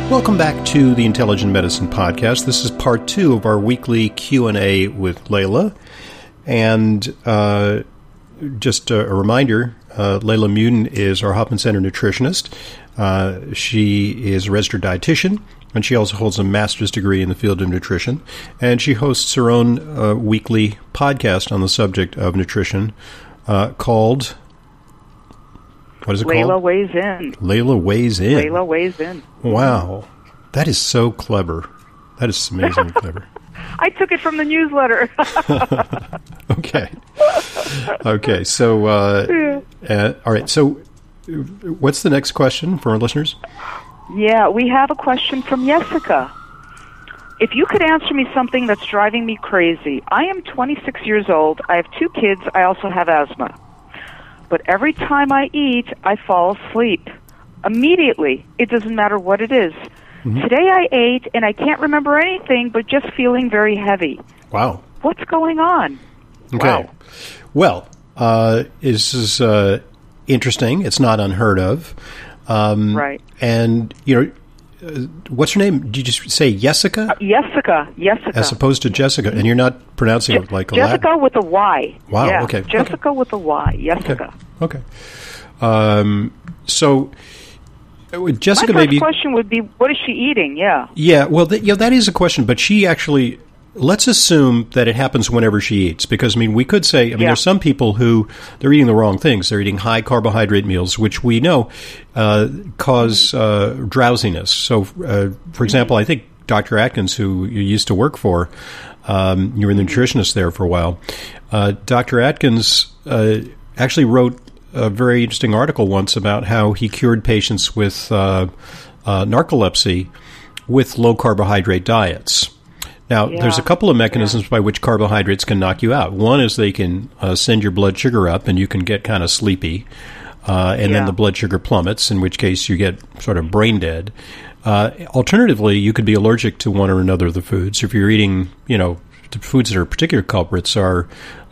Welcome back to the Intelligent Medicine Podcast. This is part 2 of our weekly Q&A with Layla. And just a reminder, Layla Muden is our Hoffman Center nutritionist. She is a registered dietitian, and she also holds a master's degree in the field of nutrition. And she hosts her own weekly podcast on the subject of nutrition called... What is it Layla called? Weighs In. Layla Weighs In. Layla Weighs In. Wow. That is so clever. That is amazingly clever. I took it from the newsletter. Okay. So, all right. So, what's the next question for our listeners? Yeah, we have a question from Jessica. If you could answer me something that's driving me crazy. I am 26 years old. I have 2 kids. I also have asthma. But every time I eat, I fall asleep. Immediately. It doesn't matter what it is. Mm-hmm. Today I ate, and I can't remember anything, but just feeling very heavy. Wow. What's going on? Okay. Wow. Well, this is interesting. It's not unheard of. Right. And, what's her name? Did you just say Jessica? Jessica. As opposed to Jessica. And you're not pronouncing it like a Jessica with a Y. Wow, yeah. okay. Jessica with a Y. Jessica. Okay. So, Jessica, my first question would be, what is she eating? Yeah. Yeah, well, that is a question, but she actually... Let's assume that it happens whenever she eats, because, we could say, there's some people who, they're eating the wrong things. They're eating high carbohydrate meals, which we know cause drowsiness. So, for example, I think Dr. Atkins, who you used to work for, you were the nutritionist there for a while, Dr. Atkins actually wrote a very interesting article once about how he cured patients with narcolepsy with low-carbohydrate diets. Now, there's a couple of mechanisms by which carbohydrates can knock you out. One is they can send your blood sugar up, and you can get kind of sleepy, and then the blood sugar plummets, in which case you get sort of brain dead. Alternatively, you could be allergic to one or another of the foods. If you're eating, the foods that are particular culprits are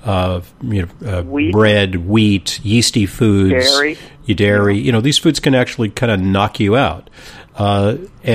bread, wheat, yeasty foods, dairy. These foods can actually kind of knock you out. We call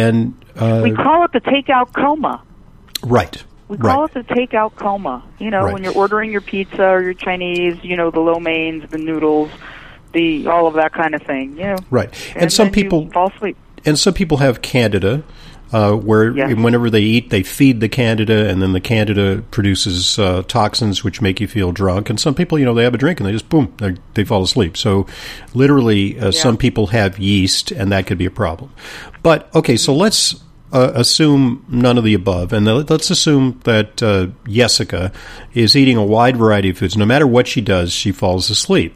it the takeout coma. Right. We call it the takeout coma. When you're ordering your pizza or your Chinese, the lo meins, the noodles, all of that kind of thing. Right. And some people fall asleep. And some people have candida, where whenever they eat, they feed the candida, and then the candida produces toxins which make you feel drunk. And some people, they have a drink and they just, boom, they fall asleep. So literally, some people have yeast, and that could be a problem. But, okay, so let's assume none of the above, and let's assume that Jessica is eating a wide variety of foods. No matter what she does, she falls asleep.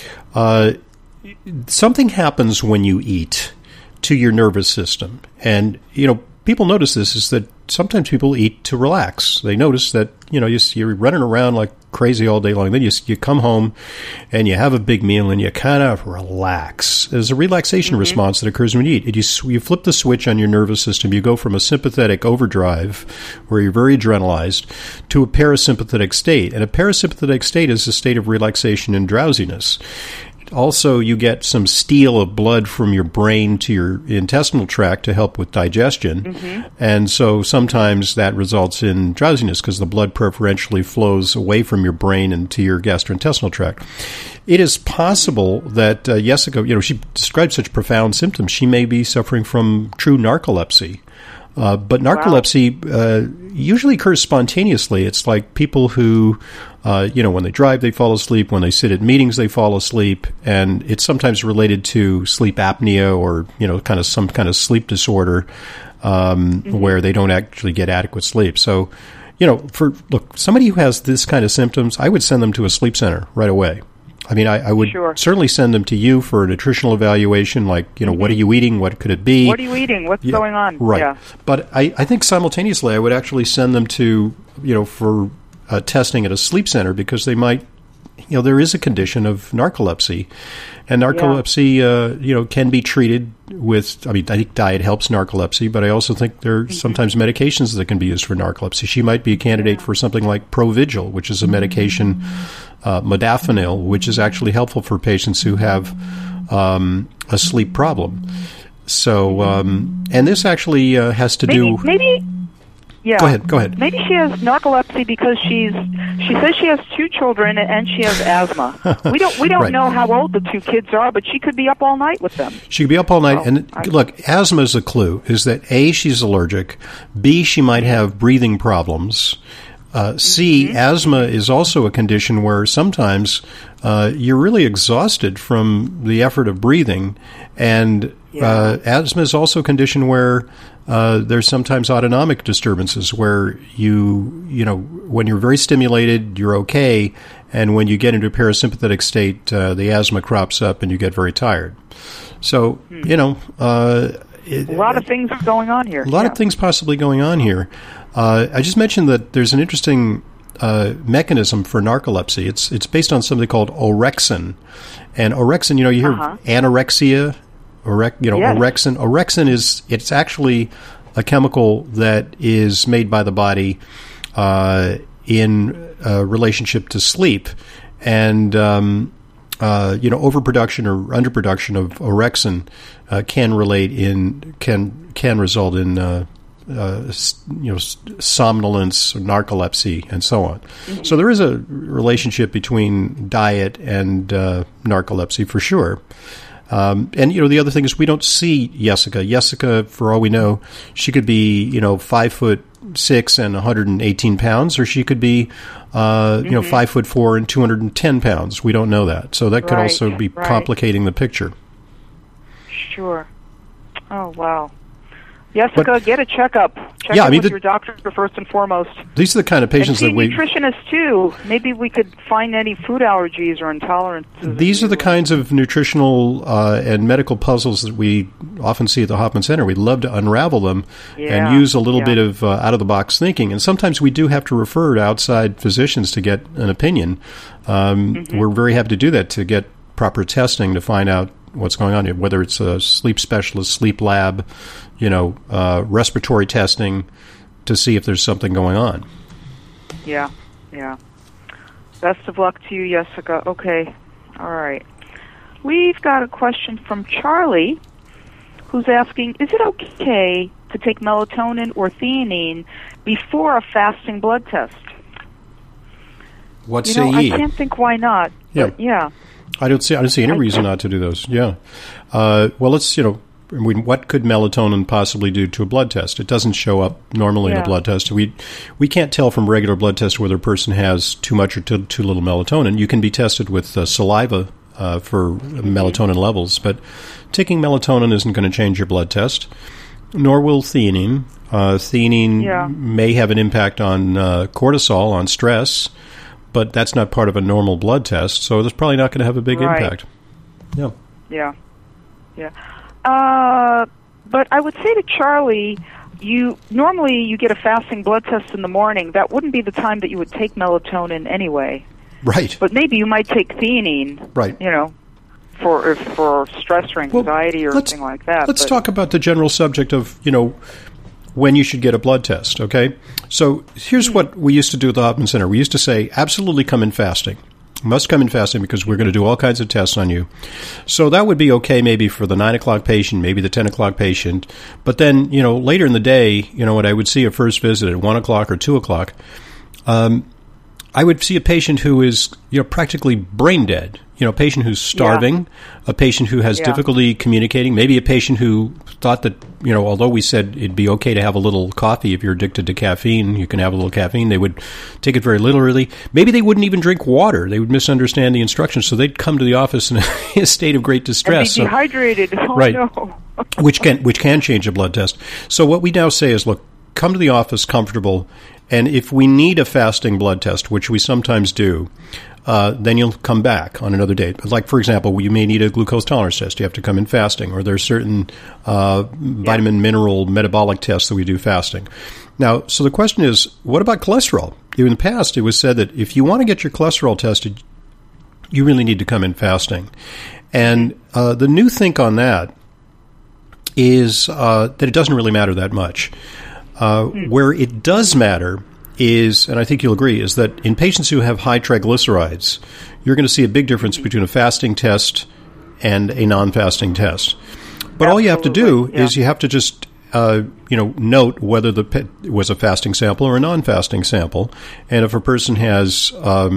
Something happens when you eat to your nervous system. And, people notice this, is that sometimes people eat to relax. They notice that, you're running around like crazy all day long. Then you come home and you have a big meal and you kind of relax. There's a relaxation response that occurs when you eat. You flip the switch on your nervous system. You go from a sympathetic overdrive, where you're very adrenalized, to a parasympathetic state. And a parasympathetic state is a state of relaxation and drowsiness. Also, you get some steal of blood from your brain to your intestinal tract to help with digestion. And so sometimes that results in drowsiness because the blood preferentially flows away from your brain into your gastrointestinal tract. It is possible that Jessica, she describes such profound symptoms. She may be suffering from true narcolepsy. But narcolepsy usually occurs spontaneously. It's like people who, when they drive, they fall asleep. When they sit at meetings, they fall asleep. And it's sometimes related to sleep apnea or, some kind of sleep disorder where they don't actually get adequate sleep. So, somebody who has this kind of symptoms, I would send them to a sleep center right away. I would certainly send them to you for a nutritional evaluation, like, what are you eating? What could it be? What are you eating? What's going on? Right. Yeah. But I think simultaneously I would actually send them to, for testing at a sleep center, because they might, there is a condition of narcolepsy. And narcolepsy, can be treated with, I think diet helps narcolepsy, but I also think there are sometimes medications that can be used for narcolepsy. She might be a candidate for something like Provigil, which is a medication, modafinil, which is actually helpful for patients who have a sleep problem. So, and this actually has to do. Yeah. Go ahead. Maybe she has narcolepsy because she says she has 2 children and she has asthma. We don't Right. know how old the 2 kids are, but she could be up all night with them. She could be up all night. Look, asthma is a clue, is that A, she's allergic, B, she might have breathing problems. C, asthma is also a condition where sometimes you're really exhausted from the effort of breathing. And asthma is also a condition where there's sometimes autonomic disturbances where when you're very stimulated, you're okay. And when you get into a parasympathetic state, the asthma crops up and you get very tired. So, a lot of things going on here. A lot of things possibly going on here. I just mentioned that there's an interesting mechanism for narcolepsy. It's based on something called orexin. And orexin, you hear anorexia, orexin. Orexin it's actually a chemical that is made by the body in relationship to sleep. And overproduction or underproduction of orexin can result in somnolence, narcolepsy, and so on. Mm-hmm. So there is a relationship between diet and narcolepsy for sure. And the other thing is we don't see Jessica. Jessica, for all we know, she could be 5'6" and 118 pounds, or she could be 5'4" and 210 pounds. We don't know that, so that could also be complicating the picture. Sure. Oh wow. Jessica, get a checkup. Check in with your doctor first and foremost. These are the kind of patients that we... nutritionists, too. Maybe we could find any food allergies or intolerances. These are the kinds of nutritional and medical puzzles that we often see at the Hoffman Center. We'd love to unravel them and use a little bit of out-of-the-box thinking. And sometimes we do have to refer to outside physicians to get an opinion. We're very happy to do that, to get proper testing to find out what's going on, whether it's a sleep specialist, sleep lab, respiratory testing to see if there's something going on. Yeah. Best of luck to you, Jessica. Okay. All right. We've got a question from Charlie who's asking, is it okay to take melatonin or theanine before a fasting blood test? What say ye? I can't think why not. Yeah. I don't see any reason not to do those. Yeah. Well, let's, what could melatonin possibly do to a blood test? It doesn't show up normally in a blood test. We can't tell from regular blood tests whether a person has too much or too little melatonin. You can be tested with saliva for melatonin levels, but taking melatonin isn't going to change your blood test, nor will theanine. Theanine may have an impact on cortisol, on stress, but that's not part of a normal blood test, so it's probably not going to have a big impact. Yeah. But I would say to Charlie, normally you get a fasting blood test in the morning. That wouldn't be the time that you would take melatonin anyway. Right. But maybe you might take theanine. Right. For stress or anxiety or something like that. Let's talk about the general subject of, when you should get a blood test, okay? So here's what we used to do at the Hoffman Center. We used to say, absolutely come in fasting. You must come in fasting because we're going to do all kinds of tests on you. So that would be okay maybe for the 9 o'clock patient, maybe the 10 o'clock patient. But then, later in the day, when I would see a first visit at 1 o'clock or 2 o'clock, I would see a patient who is, practically brain dead. A patient who's starving, a patient who has difficulty communicating, maybe a patient who thought that, although we said it'd be okay to have a little coffee if you're addicted to caffeine, you can have a little caffeine, they would take it very literally. Maybe they wouldn't even drink water. They would misunderstand the instructions, so they'd come to the office in a state of great distress. And be dehydrated. No. which can change a blood test. So what we now say is, look, come to the office comfortable, and if we need a fasting blood test, which we sometimes do, then you'll come back on another date. Like, for example, you may need a glucose tolerance test. You have to come in fasting. Or there's certain vitamin, mineral, metabolic tests that we do fasting. Now, so the question is, what about cholesterol? In the past, it was said that if you want to get your cholesterol tested, you really need to come in fasting. And the new think on that is that it doesn't really matter that much. Where it does matter is, and I think you'll agree, is that in patients who have high triglycerides, you're going to see a big difference between a fasting test and a non-fasting test. But all you have to do Yeah. is you have to just note whether it was a fasting sample or a non-fasting sample, and if a person has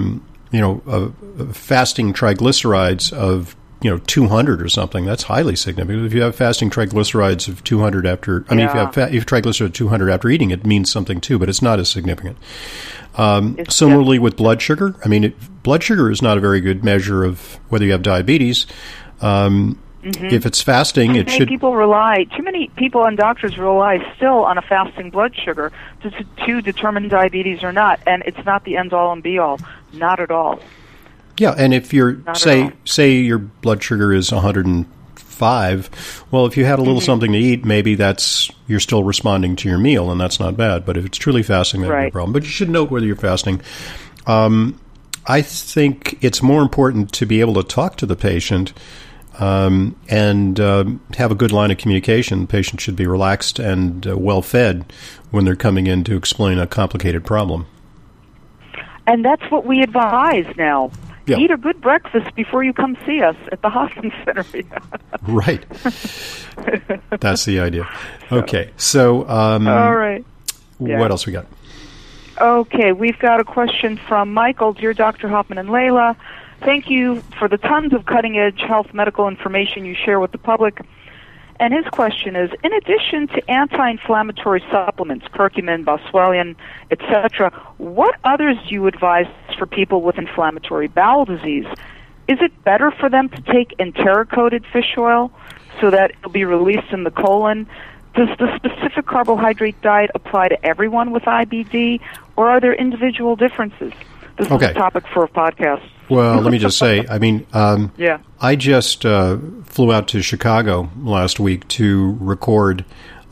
fasting triglycerides of 200 or something, that's highly significant. If you have fasting triglycerides of 200 after, if you have triglycerides of 200 after eating, it means something too, but it's not as significant. Similarly with blood sugar, blood sugar is not a very good measure of whether you have diabetes. If it's fasting, it should. Too many people and doctors rely still on a fasting blood sugar to determine diabetes or not, and it's not the end all and be all. Not at all. Yeah, and if you're say your blood sugar is 105, well, if you had a little something to eat, maybe you're still responding to your meal, and that's not bad. But if it's truly fasting, that'd be a problem. But you should note whether you're fasting. I think it's more important to be able to talk to the patient and have a good line of communication. The patient should be relaxed and well fed when they're coming in to explain a complicated problem. And that's what we advise now. Yeah. Eat a good breakfast before you come see us at the Hoffman Center. Right. That's the idea. Okay. So, all right. What else we got? Okay. We've got a question from Michael. Dear Dr. Hoffman and Layla, thank you for the tons of cutting-edge health medical information you share with the public. And his question is, in addition to anti-inflammatory supplements, curcumin, boswellian, etc., what others do you advise for people with inflammatory bowel disease? Is it better for them to take enteric-coated fish oil so that it'll be released in the colon? Does the specific carbohydrate diet apply to everyone with IBD, or are there individual differences? This is a topic for a podcast. Well, let me just say, I just flew out to Chicago last week to record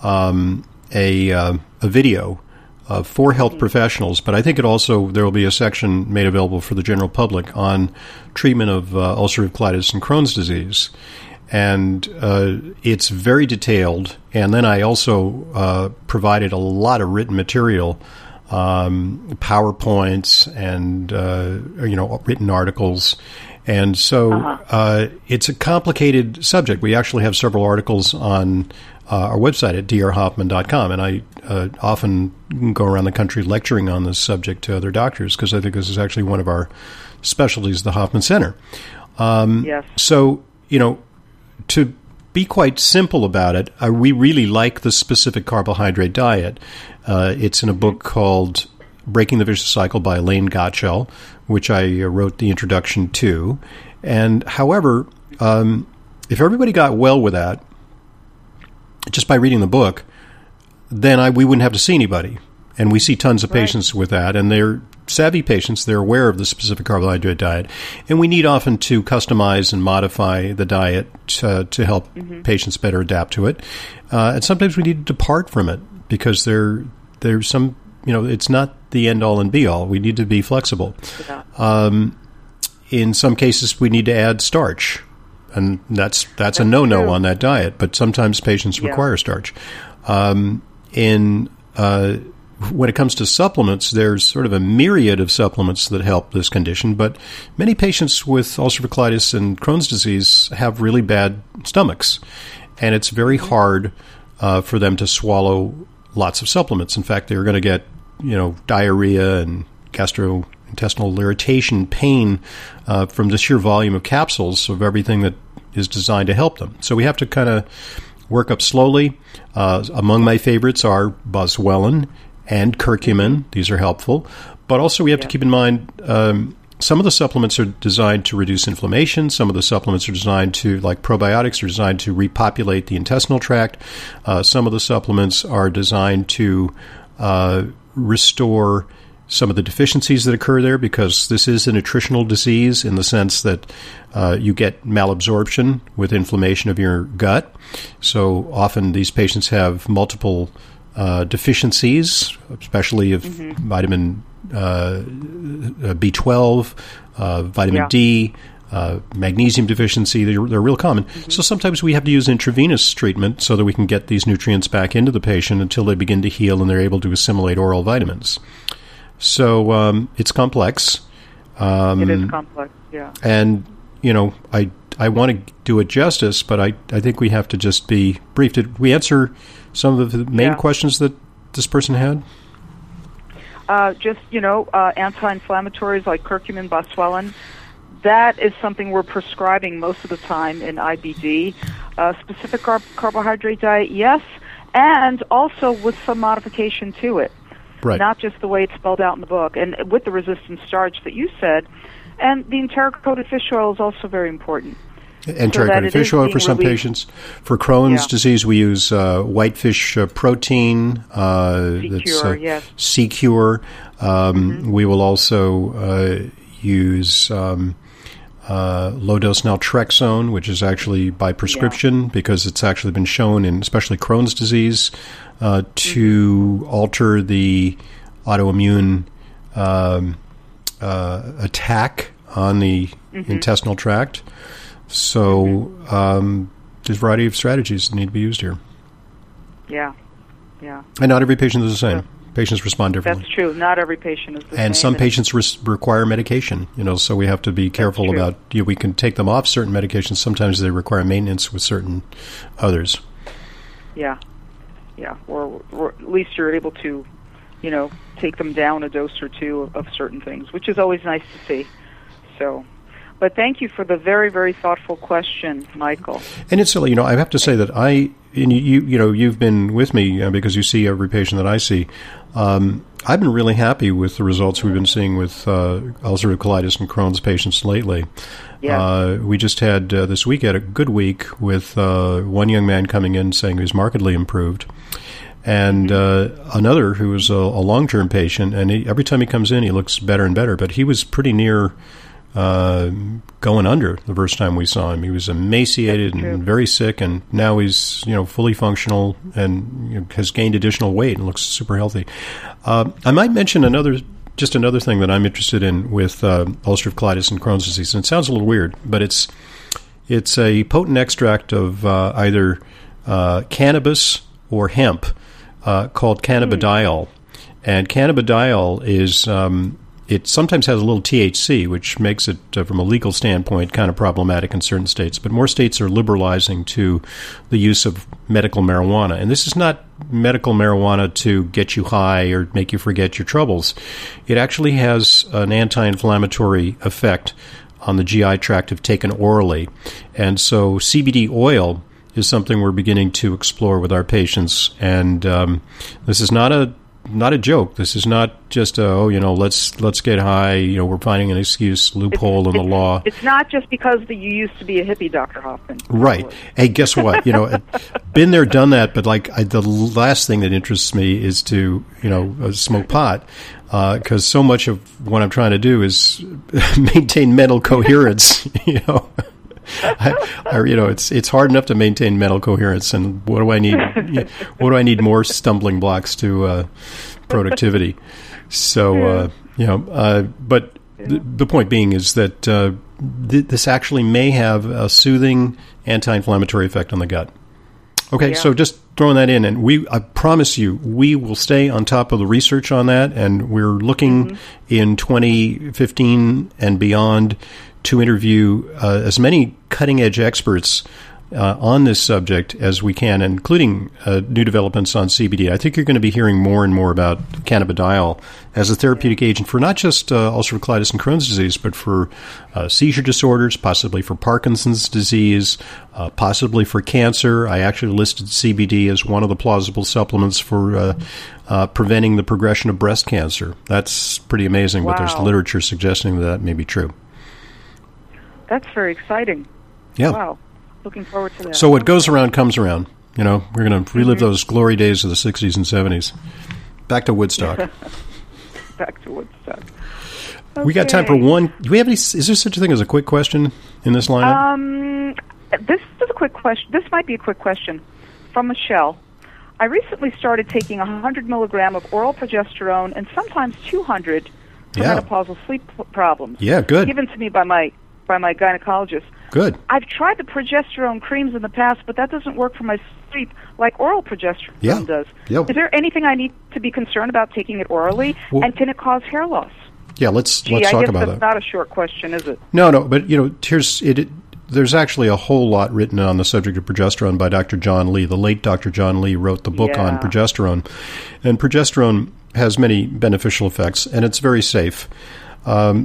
a video for health professionals, but I think there will be a section made available for the general public on treatment of ulcerative colitis and Crohn's disease. And it's very detailed. And then I also provided a lot of written material, PowerPoints and written articles, and so it's a complicated subject. We actually have several articles on our website at drhoffman.com, and I often go around the country lecturing on this subject to other doctors because I think this is actually one of our specialties, the Hoffman Center. Yes. So to be quite simple about it, we really like the specific carbohydrate diet. It's in a book called Breaking the Vicious Cycle by Elaine Gottschall, which I wrote the introduction to. And however, if everybody got well with that, just by reading the book, then we wouldn't have to see anybody. And we see tons of patients with that, and they're savvy patients. They're aware of the specific carbohydrate diet. And we need often to customize and modify the diet to help patients better adapt to it. And sometimes we need to depart from it because there's some, it's not the end-all and be-all. We need to be flexible. Yeah. In some cases, we need to add starch, and that's a no-no true. on that diet, but sometimes patients require starch. When it comes to supplements, there's sort of a myriad of supplements that help this condition, but many patients with ulcerative colitis and Crohn's disease have really bad stomachs, and it's very hard for them to swallow lots of supplements. In fact, they're going to get, diarrhea and gastrointestinal irritation, pain from the sheer volume of capsules of everything that is designed to help them. So we have to kind of work up slowly. Among my favorites are boswellian and curcumin. These are helpful. But also we have to keep in mind some of the supplements are designed to reduce inflammation. Some of the supplements are designed to, like probiotics, are designed to repopulate the intestinal tract. Some of the supplements are designed to restore some of the deficiencies that occur there, because this is a nutritional disease in the sense that you get malabsorption with inflammation of your gut. So often these patients have multiple deficiencies, especially of vitamin B12, vitamin D, magnesium deficiency. They're real common. So sometimes we have to use intravenous treatment so that we can get these nutrients back into the patient until they begin to heal and they're able to assimilate oral vitamins. So it's complex. It is complex, yeah. And, I want to do it justice, but I think we have to just be brief. Did we answer some of the main questions that this person had? Just, anti-inflammatories like curcumin, boswellia. That is something we're prescribing most of the time in IBD. Specific carbohydrate diet, yes, and also with some modification to it. Right. Not just the way it's spelled out in the book. And with the resistant starch that you said, and the enteric-coated fish oil is also very important. Enteric-coated fish oil for some patients. For Crohn's disease, we use whitefish protein. C-Cure, yes. C-Cure. We will also use low-dose naltrexone, which is actually by prescription because it's actually been shown in especially Crohn's disease to alter the autoimmune attack on the intestinal tract. So there's a variety of strategies that need to be used here. Yeah. And not every patient is the same. Patients respond differently. That's true. Not every patient is the same. And some patients require medication, so we have to be careful about, we can take them off certain medications. Sometimes they require maintenance with certain others. Yeah. Or at least you're able to, take them down a dose or two of certain things, which is always nice to see. So, but thank you for the very, very thoughtful question, Michael. And it's silly, I have to say that you've been with me because you see every patient that I see. I've been really happy with the results we've been seeing with ulcerative colitis and Crohn's patients lately. Yeah. We just had this week had a good week with one young man coming in saying he was markedly improved, and another who was a long-term patient, and every time he comes in, he looks better and better. But he was pretty near going under the first time we saw him. He was emaciated and very sick, and now he's fully functional and has gained additional weight and looks super healthy. I might mention another thing that I'm interested in with ulcerative colitis and Crohn's disease. And it sounds a little weird, but it's a potent extract of either cannabis or hemp called cannabidiol, and cannabidiol is it sometimes has a little THC, which makes it, from a legal standpoint, kind of problematic in certain states. But more states are liberalizing to the use of medical marijuana. And this is not medical marijuana to get you high or make you forget your troubles. It actually has an anti-inflammatory effect on the GI tract if taken orally. And so CBD oil is something we're beginning to explore with our patients. And this is not a joke. This is not just let's get high. We're finding an excuse, loophole in the law. It's not just because you used to be a hippie, Dr. Hoffman. Right. Hey, guess what? Been there, done that. But the last thing that interests me is to smoke pot, because so much of what I'm trying to do is maintain mental coherence. It's hard enough to maintain mental coherence, and what do I need? What do I need more stumbling blocks to productivity? So but the point being is that this actually may have a soothing anti-inflammatory effect on the gut. Okay, so just throwing that in, and I promise you, we will stay on top of the research on that, and we're looking in 2015 and beyond to interview as many cutting-edge experts on this subject as we can, including new developments on CBD. I think you're going to be hearing more and more about cannabidiol as a therapeutic agent for not just ulcerative colitis and Crohn's disease, but for seizure disorders, possibly for Parkinson's disease, possibly for cancer. I actually listed CBD as one of the plausible supplements for preventing the progression of breast cancer. That's pretty amazing, but there's literature suggesting that may be true. That's very exciting. Yeah. Wow. Looking forward to that. So what goes around comes around. We're going to relive those glory days of the 60s and 70s. Back to Woodstock. Back to Woodstock. Okay. We got time for one. Do we have any? Is there such a thing as a quick question in this lineup? This is a quick question. This might be a quick question from Michelle. I recently started taking 100 milligram of oral progesterone and sometimes 200 for menopausal sleep problems. Yeah, good. Given to me by my gynecologist. Good. I've tried the progesterone creams in the past, but that doesn't work for my sleep like oral progesterone does. Yep. Is there anything I need to be concerned about taking it orally, and can it cause hair loss? Yeah, let's talk about that. That's not a short question, is it? No, but here's it. there's actually a whole lot written on the subject of progesterone by Dr. John Lee. The late Dr. John Lee wrote the book on progesterone. And progesterone has many beneficial effects, and it's very safe. So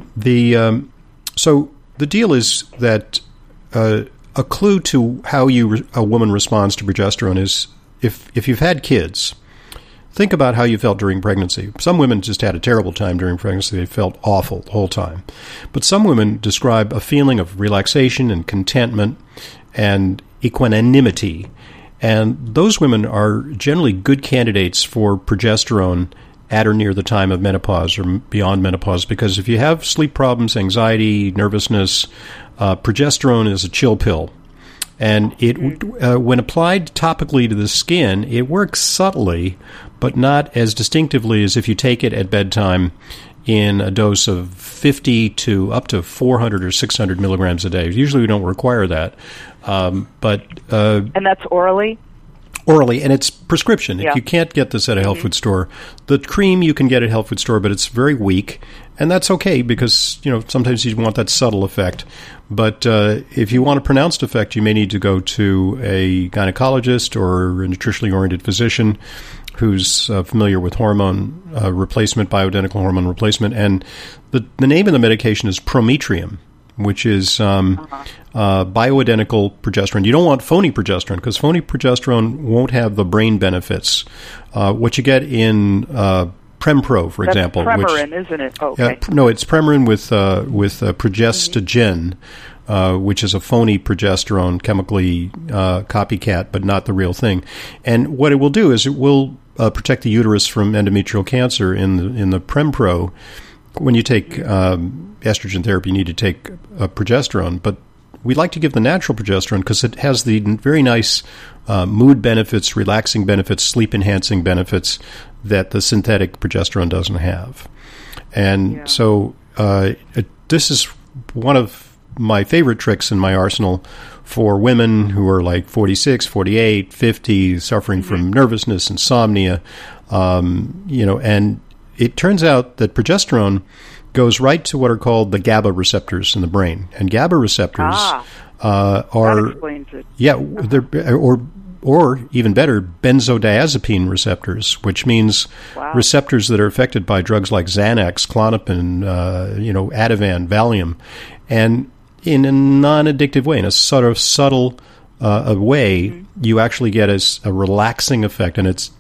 the deal is that a clue to how a woman responds to progesterone is if you've had kids, think about how you felt during pregnancy. Some women just had a terrible time during pregnancy. They felt awful the whole time. But some women describe a feeling of relaxation and contentment and equanimity. And those women are generally good candidates for progesterone at or near the time of menopause or beyond menopause, because if you have sleep problems, anxiety, nervousness, progesterone is a chill pill. And it, when applied topically to the skin, it works subtly, but not as distinctively as if you take it at bedtime in a dose of 50 to up to 400 or 600 milligrams a day. Usually we don't require that. And that's orally? Orally, and it's prescription. Yeah. You can't get this at a health food store. The cream you can get at a health food store, but it's very weak, and that's okay because sometimes you want that subtle effect. But if you want a pronounced effect, you may need to go to a gynecologist or a nutritionally oriented physician who's familiar with hormone replacement, bioidentical hormone replacement. And the name of the medication is Prometrium, which is bioidentical progesterone. You don't want phony progesterone because phony progesterone won't have the brain benefits. What you get in Prempro, for example. That's Premarin, isn't it? Oh, okay. No, it's Premarin with progestogen, which is a phony progesterone, chemically copycat, but not the real thing. And what it will do is it will protect the uterus from endometrial cancer in the Prempro. When you take estrogen therapy, you need to take progesterone, but we like to give the natural progesterone because it has the very nice mood benefits, relaxing benefits, sleep-enhancing benefits that the synthetic progesterone doesn't have. And so this is one of my favorite tricks in my arsenal for women who are like 46, 48, 50, suffering from nervousness, insomnia, and it turns out that progesterone goes right to what are called the GABA receptors in the brain, and GABA receptors that explains it. they're or even better, benzodiazepine receptors, which means receptors that are affected by drugs like Xanax, Klonopin, Ativan, Valium, and in a non-addictive way, in a sort of subtle way, you actually get a relaxing effect, and it's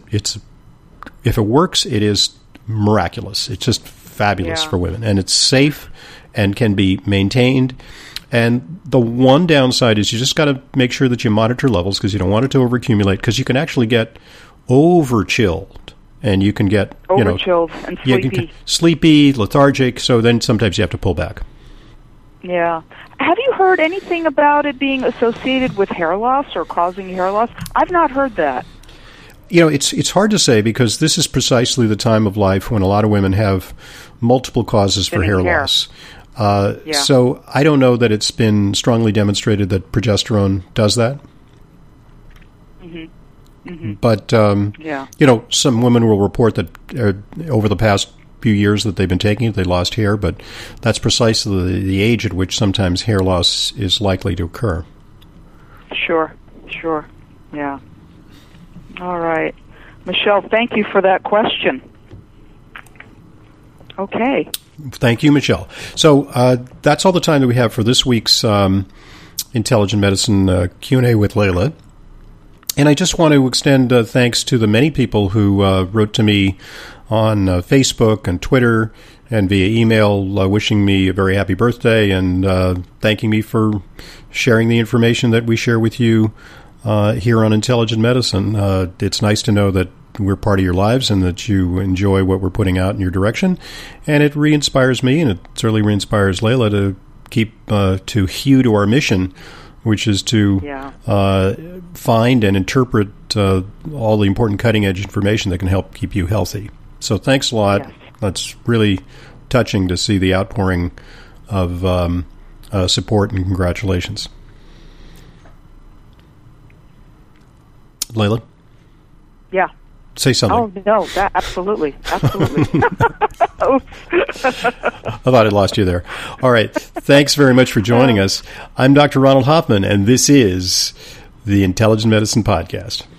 if it works, it is miraculous. It's just fabulous for women, and it's safe and can be maintained. And the one downside is you just got to make sure that you monitor levels because you don't want it to overaccumulate, because you can actually get over-chilled, and you can get over-chilled and sleepy. Sleepy, lethargic, so then sometimes you have to pull back. Yeah. Have you heard anything about it being associated with hair loss or causing hair loss? I've not heard that. It's hard to say because this is precisely the time of life when a lot of women have multiple causes for hair loss. So I don't know that it's been strongly demonstrated that progesterone does that. But, some women will report that over the past few years that they've been taking it, they lost hair, but that's precisely the age at which sometimes hair loss is likely to occur. Sure. Yeah. All right. Michelle, thank you for that question. Okay. Thank you, Michelle. So that's all the time that we have for this week's Intelligent Medicine Q&A with Layla. And I just want to extend thanks to the many people who wrote to me on Facebook and Twitter and via email wishing me a very happy birthday and thanking me for sharing the information that we share with you here on Intelligent Medicine. It's nice to know that we're part of your lives and that you enjoy what we're putting out in your direction. And it re-inspires me, and it certainly re-inspires Layla to keep to hew to our mission, which is to find and interpret all the important cutting-edge information that can help keep you healthy. So thanks a lot. Yes. That's really touching to see the outpouring of support and congratulations. Layla? Yeah. Say something. Oh, no, absolutely. house. I thought I lost you there. All right. Thanks very much for joining us. I'm Dr. Ronald Hoffman, and this is the Intelligent Medicine Podcast.